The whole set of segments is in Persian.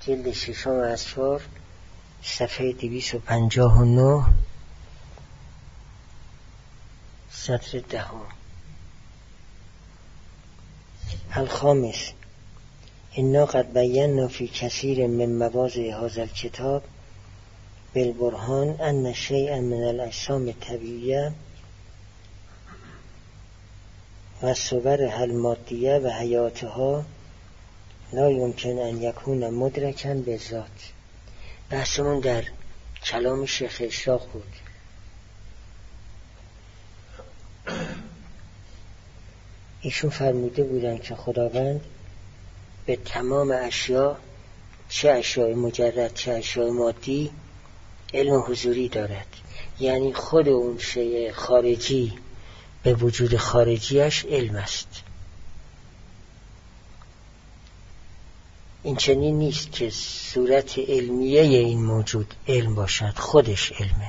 جلد ششم اسفار صفحه 259 سطر 10. الخامس انا قد بینا فی کثیر من مواضع هذا الکتاب بالبرهان ان شیئا من الاجسام الطبیعیه و صورها المادیه و حیاتها لا یمکن ان یکون مدرکا به ذات. بحثمون در کلام شیخ اشراق بود. ایشون فرموده بودن که خداوند به تمام اشیا، چه اشیاء مجرد چه اشیاء مادی، علم حضوری دارد. یعنی خود اون شیء خارجی به وجود خارجیش علم است. این چنین نیست که صورت علمیه این موجود علم باشد، خودش علمه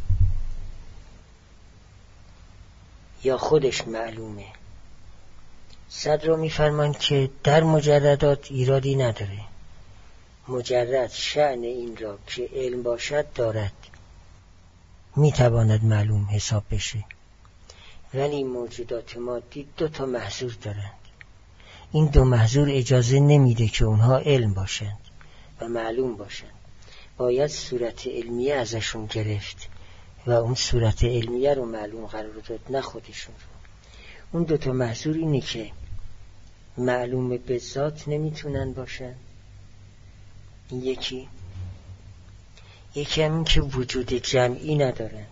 یا خودش معلومه. صدر رو میفرمان که در مجردات ایرادی نداره، مجرد شأن این را که علم باشد دارد، میتواند معلوم حساب بشه. ولی موجودات مادی 2 محظور دارند. این 2 محظور اجازه نمیده که اونها علم باشند و معلوم باشند. باید صورت علمیه ازشون گرفت و اون صورت علمیه رو معلوم قرار داد، نه خودشون رو. اون 2 محظور اینه که معلوم به ذات نمیتونن باشن. این یکی هم این که وجود جمعی ندارن.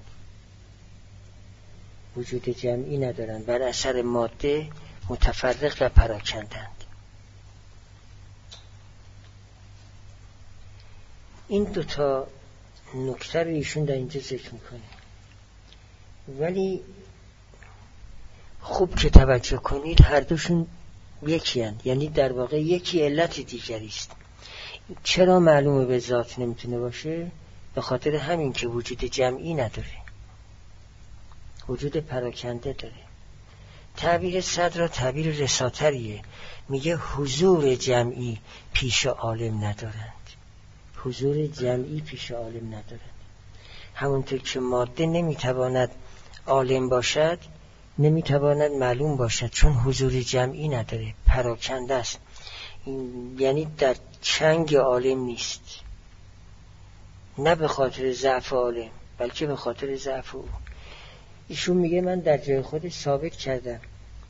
وجود جمعی ندارن، بر اثر ماده متفرق و پراکندند. این 2 نکته رو ایشون در اینجا ذکر میکنه. ولی خوب که توجه کنید هر دوشون یکی هست. یعنی در واقع یکی علت دیگری است. چرا معلومه به ذات نمیتونه باشه؟ به خاطر همین که وجود جمعی نداره، وجود پراکنده داره. تعبیر صدر تعبیر رساتریه، میگه حضور جمعی پیش عالم ندارند. حضور جمعی پیش عالم ندارند. همونطور که ماده نمیتواند عالم باشد، نمیتواند معلوم باشد، چون حضور جمعی نداره، پراکنده است. یعنی در چنگ عالم نیست، نه به خاطر ضعف عالم بلکه به خاطر ضعف او. ایشون میگه من در جای خودش ثابت کردم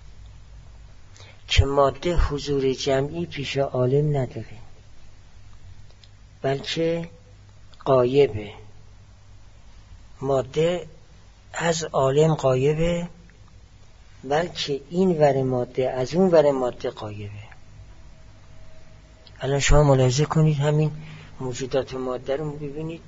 که ماده حضور جمعی پیش عالم نداره، بلکه غایبه. ماده از عالم غایبه، بلکه این ور ماده از اون ور ماده غایبه. الان شما ملاحظه کنید همین موجودات ماده رو ببینید،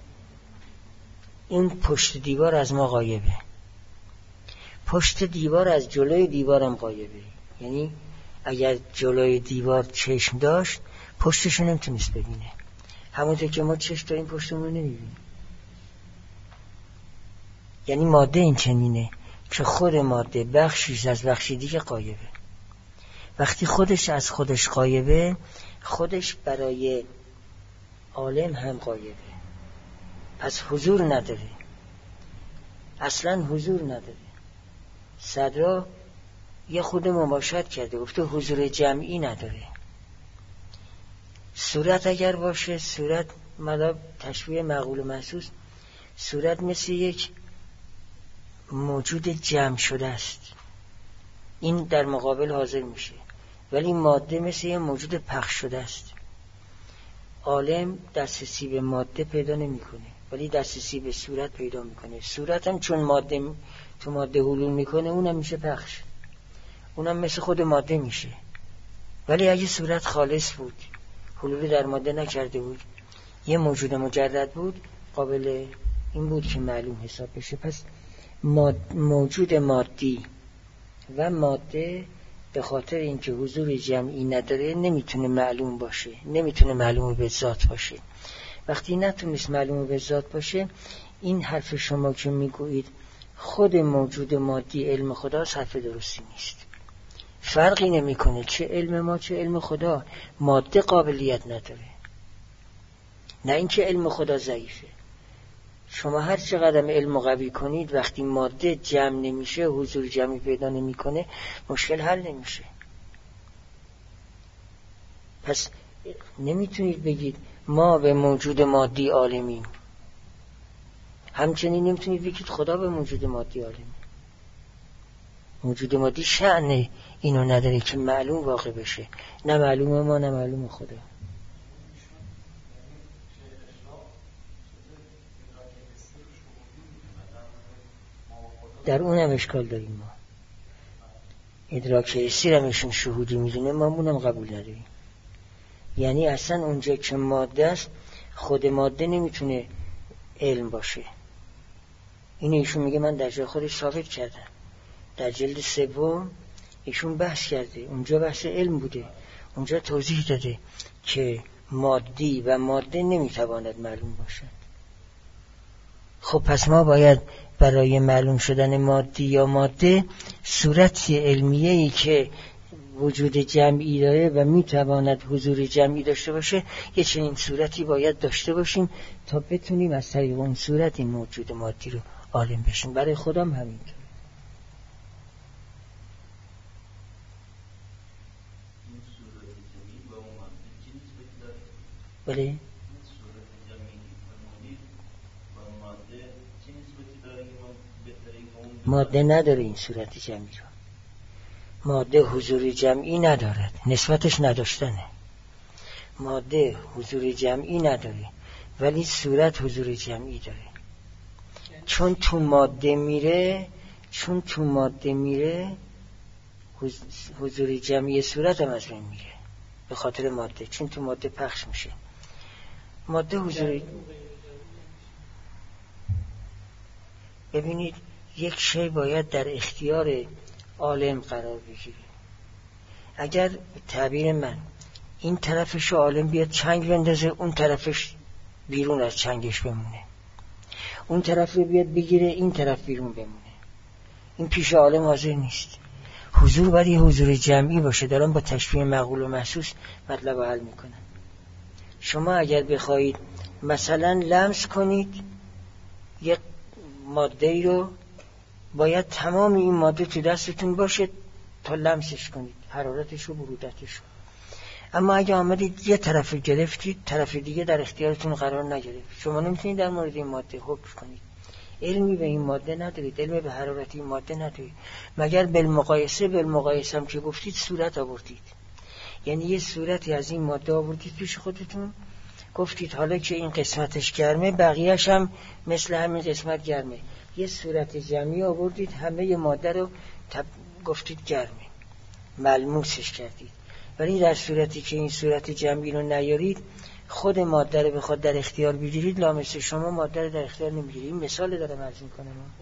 این پشت دیوار از ما غایبه، پشت دیوار از جلوی دیوارم غایبه. یعنی اگر جلوی دیوار چشم داشت پشتشو نمیتونست ببینه، همونطور که ما چشم داریم پشتمون رو نمیبینیم. یعنی ماده این چنینه که خود ماده بخشیش از بخشی دیگه غایبه. وقتی خودش از خودش غایبه، خودش برای عالم هم غایبه، پس حضور نداره، اصلا حضور نداره. صدرا یه خود مباشرت کرده، گفته حضور جمعی نداره. صورت اگر باشه، صورت مدام تشبیه معقول و محسوس، صورت مثل یک موجود جمع شده است، این در مقابل حاضر میشه. ولی ماده مثل یک موجود پخش شده است. عالم دسترسی به ماده پیدا نمیکنه، ولی دسترسی به صورت پیدا میکنه. صورت هم چون ماده تو ماده حلول میکنه، اونم میشه پخش، اونم مثل خود ماده میشه. ولی اگه صورت خالص بود، حلول در ماده نکرده بود، یه موجود مجرد بود، قابل این بود که معلوم حساب بشه. پس موجود مادی و ماده به خاطر اینکه حضور جمعی نداره نمیتونه معلوم باشه، نمیتونه معلوم به ذات باشه. وقتی نتونست معلوم به ذات باشه، این حرف شما که میگویید خود موجود مادی علم خدا، حرف درستی نیست. فرقی نمیکنه چه علم ما چه علم خدا، ماده قابلیت نداره. نه اینکه علم خدا ضعیفه. شما هر چقدر علم قوی کنید وقتی ماده جمع نمیشه، حضور جمعی پیدا نمیکنه، مشکل حل نمیشه. پس نمیتونید بگید ما به موجود مادی عالمیم، همچنین نمیتونید بگید خدا به موجود مادی عالمه. موجود مادی شأن اینو نداره که معلوم واقع بشه، نه معلوم ما نه معلوم خدا. در اونم اشکال داریم. ما ادراک حسی رو ایشون شهودی میدونه، ما مونم قبول نداریم. یعنی اصلا اونجا که ماده است، خود ماده نمیتونه علم باشه. این ایشون میگه من در جای خودش ثابت کردم. در جلد 3 ایشون بحث کرده، اونجا بحث علم بوده، اونجا توضیح داده که مادی و ماده نمیتواند معلوم باشد. خب پس ما باید برای معلوم شدن مادی یا ماده صورت علمیه‌ای که وجود جمعی داره و میتواند حضور جمعی داشته باشه، یه چنین صورتی باید داشته باشیم تا بتونیم از طریق اون صورت این موجود مادی رو عالم بشیم. برای خودم همینطور. بله؟ ماده نداره این صورت جمعی رو. ماده حضور جمعی ندارد، نسبتش نداشتنه. ماده حضور جمعی نداره ولی صورت حضور جمعی داره. چون تو ماده میره حضور جمعی صورت هم از بین میره، به خاطر ماده، چون تو ماده پخش میشه. ماده حضور، ببینید یک شی باید در اختیار عالم قرار بگیره. اگر تعبیر من این طرفش عالم بیاد چنگ بندازه، اون طرفش بیرون از چنگش بمونه، اون طرف رو بیاد بگیره، این طرف بیرون بمونه، این پیش عالم حاضر نیست. حضور باید یه حضور جمعی باشه. دارم با تشبیه معقول و محسوس مطلب حل میکنم. شما اگر بخواید مثلا لمس کنید یک ماده ای رو، باید تمام این ماده تو دستتون باشه تا لمسش کنید، حرارتش و برودتش رو. اما اگه آمدید یه طرف گرفتید، طرف دیگه در اختیارتون قرار نگرفت، شما نمیتونید در مورد این ماده حکم کنید. علمی به این ماده ندارید، علمی به حرارت این ماده ندارید، مگر بالمقایسه هم که گفتید صورت آوردید. یعنی یه صورتی از این ماده آوردید پیش خودتون، گفتید حالا که این قسمتش گرمه بقیهش هم مثل همین قسمت گرمه. یه صورت جمعی آوردید، همه ماده رو گفتید گرمه، ملموسش کردید. ولی در صورتی که این صورت جمعی رو نیارید، خود ماده رو بخواد در اختیار بگیرید، لامسه شما ماده رو در اختیار نمیگیرید. این مثال دارم عرض میکنم.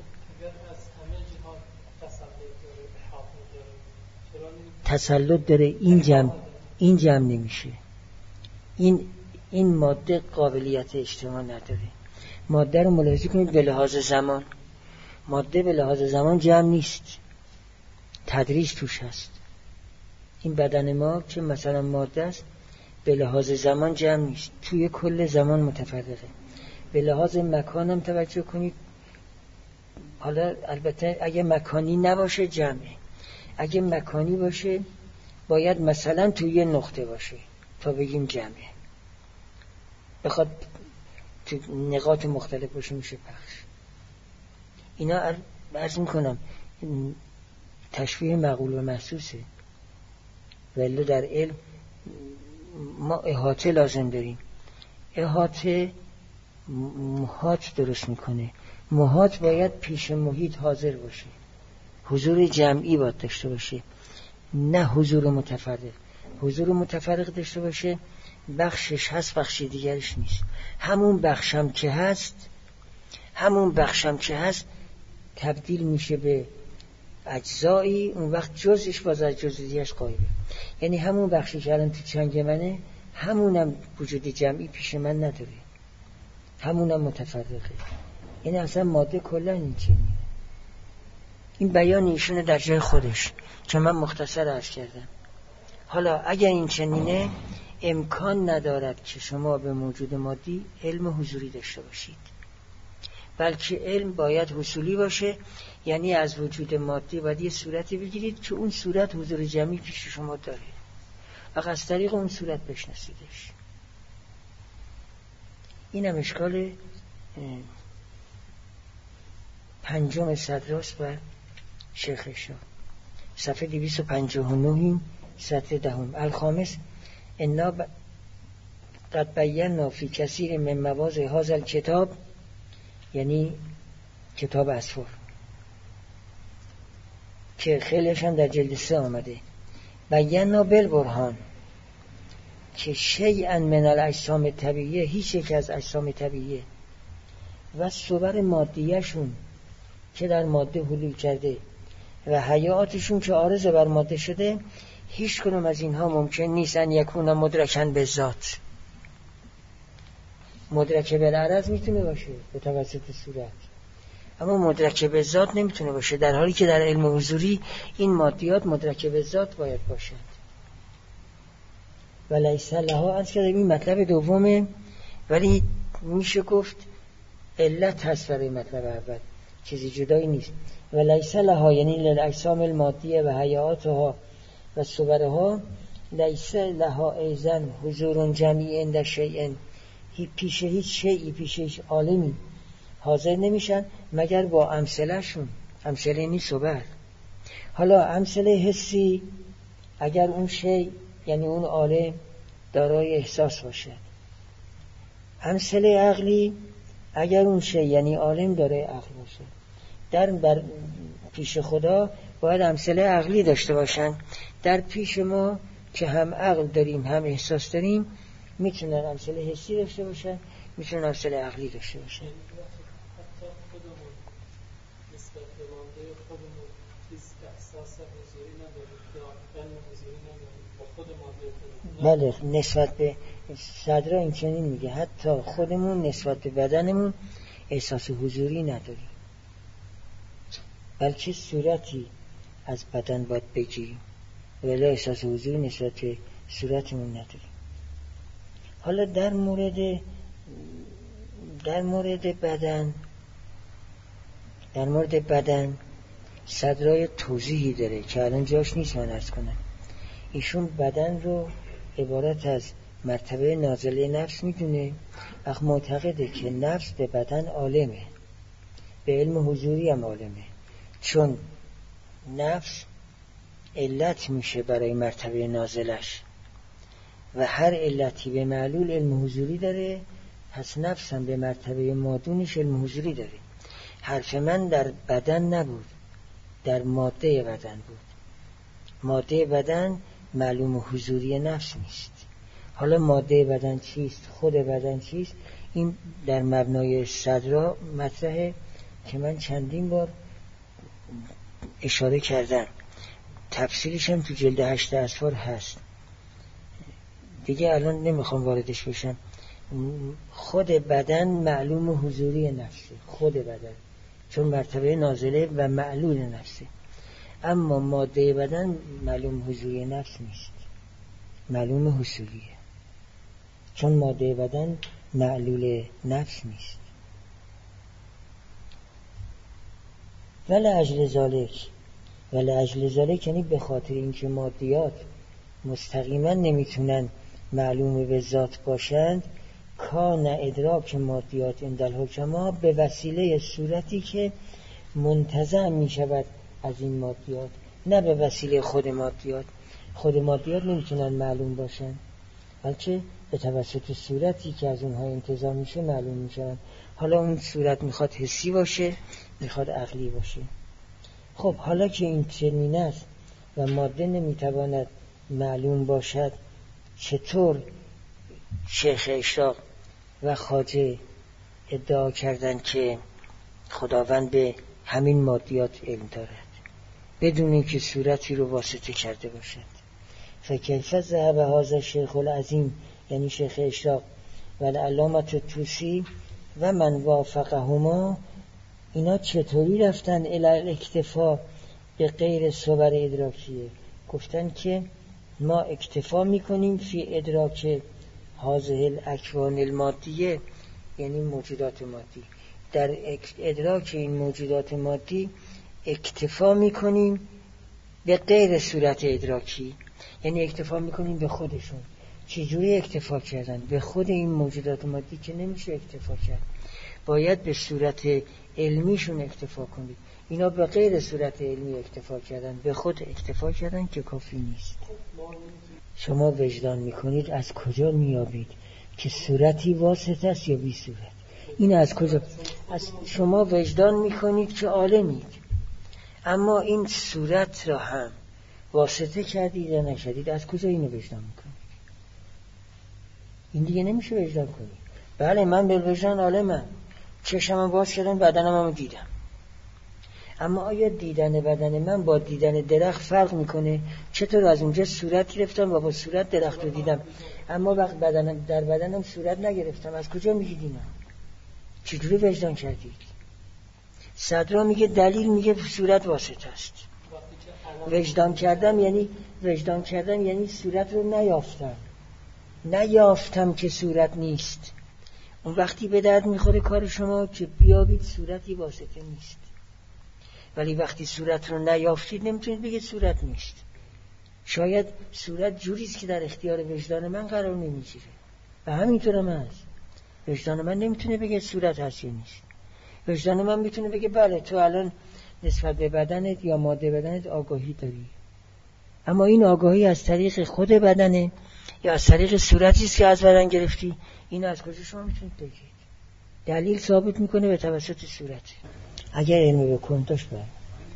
تسلط داره، این جمع نمیشه. این ماده قابلیت اجتماع نداره. ماده رو ملاحظه کنید به لحاظ زمان. ماده به لحاظ زمان جمع نیست، تدریج توش هست. این بدن ما که مثلا ماده است، به لحاظ زمان جمع نیست، توی کل زمان متفرقه. به لحاظ مکان هم توجه کنید. حالا البته اگه مکانی نباشه جمعه، اگه مکانی باشه باید مثلا توی یه نقطه باشه تا بگیم جمعه. بخواد تو نقاط مختلف باشه میشه پخش. اینا عرض میکنم تشبیه معقول و محسوسه. ولی در علم ما احاطه لازم داریم. احاطه محاط درست میکنه. محاط باید پیش محیط حاضر باشه، حضور جمعی باید داشته باشه، نه حضور متفرق. حضور متفرق داشته باشه بخشش هست بخشی دیگرش نیست. همون بخشم که هست تبدیل میشه به اجزایی، اون وقت جزش باز از جز دیگرش غایبه. یعنی همون بخشی که الان تو چنگ منه، همونم وجود جمعی پیش من نداره، همونم متفرقه. این اصلا ماده کلا این چنینه. این بیان ایشونه در جای خودش که من مختصر عرض کردم. حالا اگر این چنینه، امکان ندارد که شما به موجود مادی علم حضوری داشته باشید، بلکه علم باید حصولی باشه، یعنی از وجود مادی باید یه صورتی بگیرید که اون صورت حضور جمعی پیش شما داره و از طریق اون صورت بشناسیدش. این هم اشکال 5 صدراست بر شیخ اشراق، صفحه 259 سطر 10. الخامس انا قد بینا فی کثیر من مواضع هذا الکتاب، یعنی کتاب اسفار که خیلیش هم در جلد 3 آمده، بینا بالبرهان که شیئا من الاجسام طبیعیه، هیچ یک از اجسام طبیعیه و صور مادیهشون که در ماده حلول کرده و حیاتشون که عارض بر ماده شده، هیچ کنم از اینها ممکن نیست ان یکون مدرکن به ذات. مدرک بالعرض میتونه باشه به توسط صورت، اما مدرک به ذات نمیتونه باشه، در حالی که در علم حضوری این مادیات مدرک به ذات باید باشند. و لیس لها، از که این مطلب دومه، ولی میشه گفت علت هست برای مطلب اول، چیزی جدایی نیست. و لیس لها یعنی للاجسام المادیه و حیاتها و صورها، لیس لها ایزن حضور جمعی عند شیء، پیش هیچ شیئی، پیش هیچ عالمی حاضر نمیشن مگر با امثله شون. امثله نیست صور. حالا امثله حسی، اگر اون شیء یعنی اون عالم دارای احساس باشه، امثله عقلی اگر اون شیء یعنی عالم دارای عقل باشه. در پیش خدا باید امثله عقلی داشته باشن، در پیش ما که هم عقل داریم هم احساس داریم میتونن امثله حسی داشته باشن، میتونن امثله عقلی داشته باشن. حتی خودمون نسبت به مانده خودمون چیز احساس حضوری نداریم یا علم حضوری نداریم با خود مانده خودمون. بله، نسبت به صدرا این چنین میگه حتی خودمون نسبت به بدنمون احساس حضوری نداریم، بلکه صورتی از بدن باید بگیریم ولی احساس حضوری نسبت به صورتمون نداریم. حالا در مورد بدن صدرای توضیحی داره که الان جاش نیست من عرض کنم. ایشون بدن رو عبارت از مرتبه نازله نفس میدونه و معتقده که نفس به بدن عالمه، به علم حضوری هم عالمه، چون نفس علت میشه برای مرتبه نازلش و هر علتی به معلول علم حضوری داره، پس نفس هم به مرتبه مادونش علم حضوری داره. حرف من در بدن نبود، در ماده بدن بود. ماده بدن معلوم حضوری نفس نیست. حالا ماده بدن چیست، خود بدن چیست، این در مبنای صدرا مطرحه که من چندین بار اشاره کردم، تفسیرش هم تو جلد 8 اسفار هست دیگه، الان نمیخوام واردش بشم. خود بدن معلوم حضوری نفسه، خود بدن چون مرتبه نازله و معلول نفسه، اما ماده بدن معلوم حضوری نفس نیست، معلوم حصولیه، چون ماده بدن معلول نفس نیست. ولی اجل ذالک یعنی به خاطر اینکه مادیات مستقیما نمیتونن معلوم به ذات باشند، کان ادراک مادیات عند الحکما به وسیله صورتی که منتزع میشود از این مادیات، نه به وسیله خود مادیات. خود مادیات نمیتونن معلوم باشن، بلکه به توسط صورتی که از اونها انتزاع میشه معلوم میشن. حالا اون صورت میخواد حسی باشه، میخواد عقلی باشه. خب حالا که این چنین است و ماده نمیتواند معلوم باشد، چطور شیخ اشراق و خواجه ادعا کردند که خداوند به همین مادیات علم دارد بدون اینکه صورتی رو واسطه کرده باشد؟ فکیف ذهب هذا الشیخ العظیم یعنی شیخ اشراق و العلامة طوسی و من وافقهما، اینا چطوری رفتن الی الاکتفا به غیر صور ادراکیه؟ گفتن که ما اکتفا میکنیم فی ادراک هذه الاکوان المادیه، یعنی موجودات مادی. در ادراک این موجودات مادی اکتفا میکنیم به غیر صورت ادراکی، یعنی اکتفا میکنیم به خودشون. چجوری اکتفا کردن؟ به خود این موجودات مادی که نمیشه اکتفا کرد، باید به صورت علمیشون اکتفا کنید. اینا به غیر صورت علمی اکتفا کردن، به خود اکتفا کردن که کافی نیست. شما وجدان میکنید، از کجا میابید که صورتی واسطه است یا بی صورت؟ این از کجا؟ از شما وجدان میکنید که عالمید، اما این صورت را هم واسطه کردید یا نشدید، از کجا اینو وجدان میکنید؟ این دیگه نمیشه وجدان کنید. بله من به وجدان عالمم، چشمم باز کردم، بدنم هم دیدم، اما آیا دیدن بدن من با دیدن درخت فرق میکنه؟ چطور از اونجا صورت گرفتم و با صورت درخت رو دیدم، اما وقت در بدنم صورت نگرفتم؟ از کجا میگید اینا؟ چجوری وجدان کردید؟ صدرا میگه دلیل میگه صورت واسطه است. وجدان کردم یعنی صورت رو نیافتم که صورت نیست. اون وقتی به درد میخوره کار شما که بیابید صورتی واسطه نیست. ولی وقتی صورت رو نیافتید نمیتونید بگید صورت نیست. شاید صورت جوریست که در اختیار وجدان من قرار نمیگیره و همینطور هم هست. وجدان من نمیتونه بگه صورت هست یا نیست. وجدان من میتونه بگه بله تو الان نسبت به بدنت یا ماده بدنت آگاهی داری، اما این آگاهی از طریق خود بدنه یا از طریق صورتی است که از بدن گرفتی. این از کجا شما میتونید بگید؟ دلیل ثابت میکنه به توسط صورت. اگر علم به کن داشت بر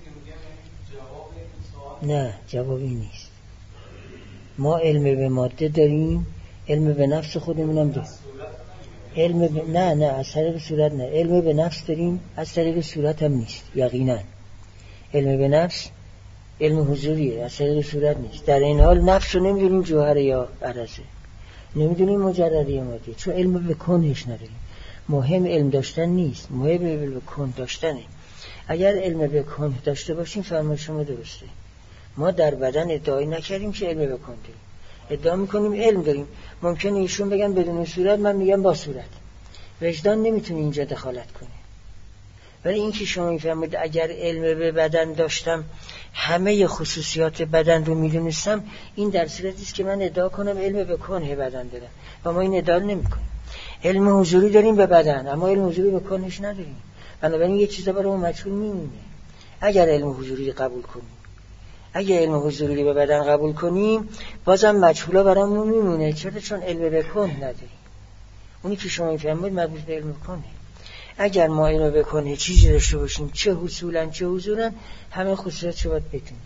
نه، جوابی نیست. ما علم به ماده داریم، علم به نفس خودمونم داریم. نه از طریق صورت نه. علم به نفس داریم، از طریق صورت هم نیست. یقینا علم به نفس علم حضوریه، از طریق صورت نیست. در این حال نفس رو نمیدونیم جوهر یا عرضه، نمیدونیم مجرده یا مادیه، چون علم به کنش نداریم. مهم علم داشتن نیست، مهم علم به کن داشتنه. اگر علم به کن داشته باشیم فرمان شما درسته. ما در بدن ادعای نکردیم که علم به کن داریم، ادعا میکنیم علم داریم. ممکنه ایشون بگن بدون صورت، من میگم با صورت. وجدان نمیتونه اینجا دخالت کنه. ولی این که شما میفهمید اگر علم به بدن داشتم همه خصوصیات بدن رو میدونستم، این در صورتی است که من ادعا کنم علم به کنه بدن دارم و ما این ادعا نمیکنیم. علم حضوری داریم به بدن، اما علم حضوری به کنش نداریم. بنابراین یه چیزا برای اون مجهول میمونه. اگر علم حضوری قبول کنیم، اگر علم حضوری به بدن قبول کنیم، بازم مجهولا برامون میمونه. چون علم به کن نداریم. اونی که شما میفهمید مربوط به علم کنه. اگر ما علم به کنه چیزی داشته باشیم، چه حصولا چه حضورا، همه خصوصیات رو باید بدونیم.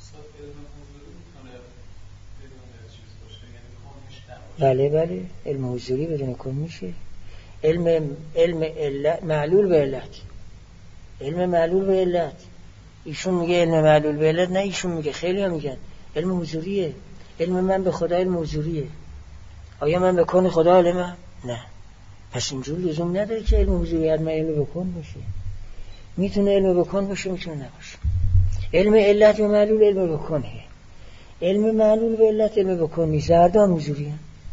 بله علم حضوری بدون کن میشه. علم علت معلول به علت. علم معلول به علت. ایشون میگه علم معلول به علت، نه ایشون میگه، خیلی ها میگن علم حضوریه. علم من به خدا علم حضوریه. آیا من به کن خدا علمم؟ نه. پس اینجور لزوم نداره که علم حضوری حتما علم به کن باشه. میتونه علم به کن باشه، میتونه نباشه. علم علت و معلول علم به کنه. علم معلول به علت علم به کن نیست. هر دو هم حضوریه.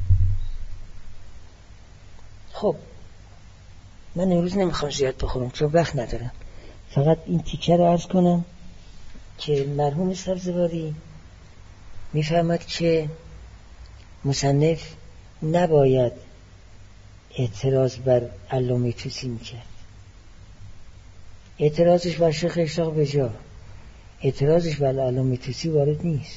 خب من امروز نمیخوام زیاد بخورم چون وقت ندارم. فقط این تیکه رو عرض کنم که مرحوم سبزواری میفهمد که مصنف نباید اعتراض بر علامه طوسی میکرد. اعتراضش بر شیخ اشراق به جا، اعتراضش بر علامه طوسی وارد نیست،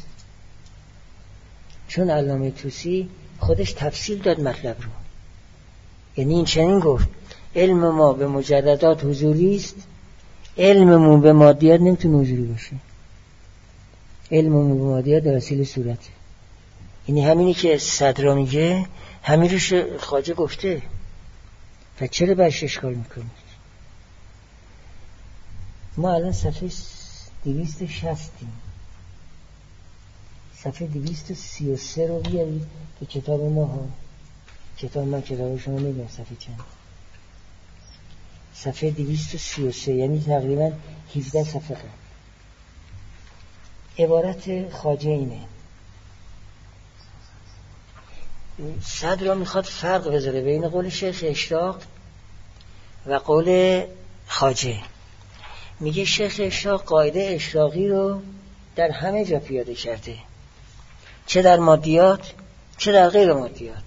چون علامه طوسی خودش تفصیل داد مطلب رو. یعنی این چنین گفت علم ما به مجردات حضوری است، علممون به مادیات نمیتونه حضوری باشه. علممون به مادیات در وسیله صورته. یعنی همینی که صدرا میگه همین روش خواجه گفته. و چرا برش اشکال میکنید؟ ما الان صفحه 260 صفحه 233 رو بیارید که کتاب ما ها، کتاب من کتاب شما نگم صفحه چند، صفحه 233، یعنی تقریبا 17 صفحه. عبارت خواجه اینه: صدر را میخواد فرق بذاره بین قول شیخ اشراق و قول خواجه. میگه شیخ اشراق قاعده اشراقی رو در همه جا پیاده کرده، چه در مادیات چه در غیر مادیات،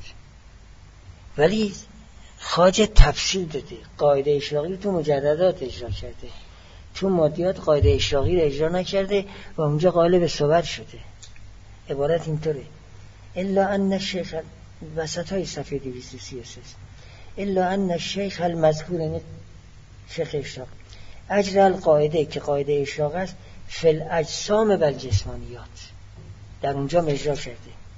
ولی خواجه تفصیل داده. قاعده اشراقی رو تو مجردات اجرا کرده، تو مادیات قاعده اشراقی رو اجرا نکرده و اونجا قالب صحبت شده. عبارت اینطوره: الا ان الشیخ، وسط های صفحه 233، الا ان الشیخ المذکور، یعنی شیخ اشراق، اجرا القاعده، که قاعده اشراق است، فی الاجسام و الجسمانیات، در اونجا اجرا کرده.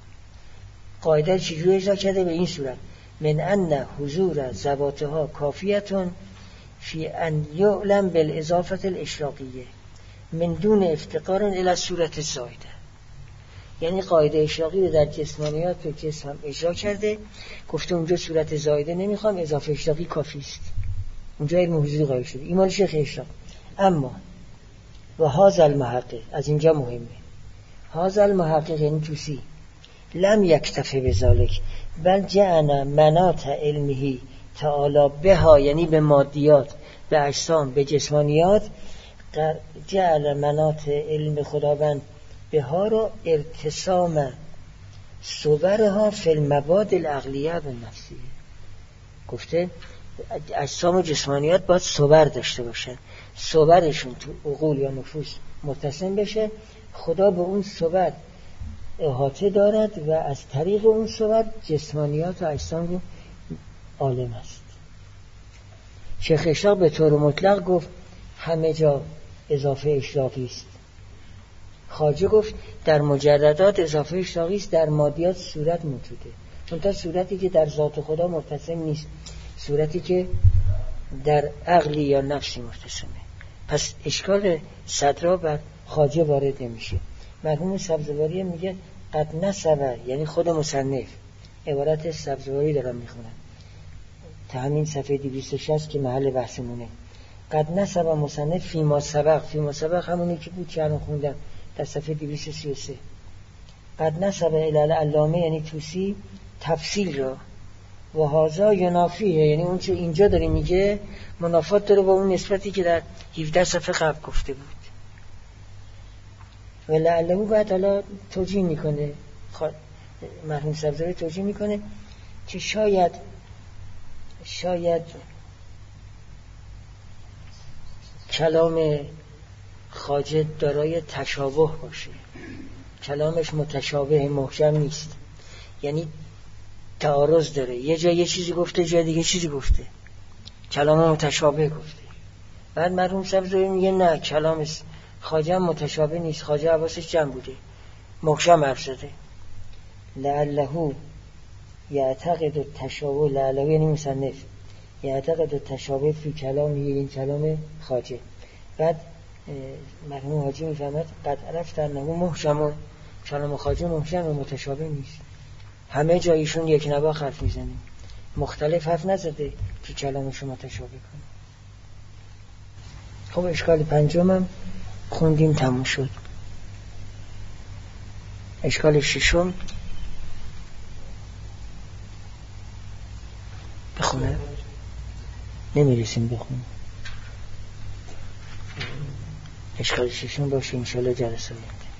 قاعده چجوری اجرا کرده؟ به این صورت: من ان حضور ذواتها کافیتون فی ان یعلم بالاضافه الاشراقیه من دون افتقار الی صورت زایده. یعنی قاعده اشراقی رو در جسمانیات و جسم هم اجرا کرده، گفته اونجا صورت زایده نمیخوام، اضافه اشراقی کافی است. اونجا علم حضوری قائل شده. این مال شیخ اشراق. اما و هذا المحقق، از اینجا مهمه، هذا المحقق یعنی توسی، لم یکتفی بذالک بل جعل مناط علمه تعالی بها، یعنی به مادیات، به اجسام، به جسمانیات، جعل مناط علم خداوند بها را ارتسام صورها فی المباد العقلیه و نفسیه. گفته اجسام و جسمانیات باید صور داشته باشن، صورشون تو عقول یا نفوس متصم بشه، خدا به اون صور احاطه دارد و از طریق اون صور جسمانیات و اجسام رو عالم است. شیخ اشراق به طور مطلق گفت همه جا اضافه اشراقی است. خواجه گفت در مجردات اضافه اشراقی است، در مادیات صورت موجوده، منتها صورتی که در ذات خدا متصم نیست، صورتی که در عقلی یا نفسی متصمه. پس اشکال صدرا بر خواجه وارد نمیشه. مرحوم سبزواری میگه قد نسبه، یعنی خود مصنف، عبارت سبزواری دارم میخونم تا همین صفحه 260 که محل بحثمونه. قد نسبه مصنف فیما سبق، فیما سبق همونی که بود که الان خوندم در صفحه 233. قد نسبه الی علامه یعنی توسی تفصیل را، و هازا ینافیه، یعنی اون چه اینجا داری میگه منافات داره با اون نسبتی که در 17 صفحه قبل گفته بود. و لعلهو بعد حالا توجیه میکنه، مرحوم سبزواری توجیه میکنه که شاید کلام خواجه دارای تشابه باشه، کلامش متشابه محکم نیست، یعنی تعارض داره، یه جای یه چیزی گفته جای دیگه چیزی گفته، کلام متشابه گفته. بعد مرحوم سبزواری میگه نه، کلام خواجه متشابه نیست، خواجه حواسش جمع بوده، محکم حرف زده. لعلهو یعتقد التشابه، لعلهو یعنی مصنف، یعتقد التشابه فی کلام، این کلام خواجه. بعد مرحوم حاجی میفهمد قد عرفت انه محکم، کلام خواجه محکم و متشابه نیست. همه جایشون یک نواخت حرف میزنه، مختلف حرف نزده که کلامشو متشابه کنه. خب اشکال پنجمم خوندیم تموم شد. اشکال ششم بخونه، نمیرسیم بخونیم. اشکال ششم باشه انشالله جلسه آینده.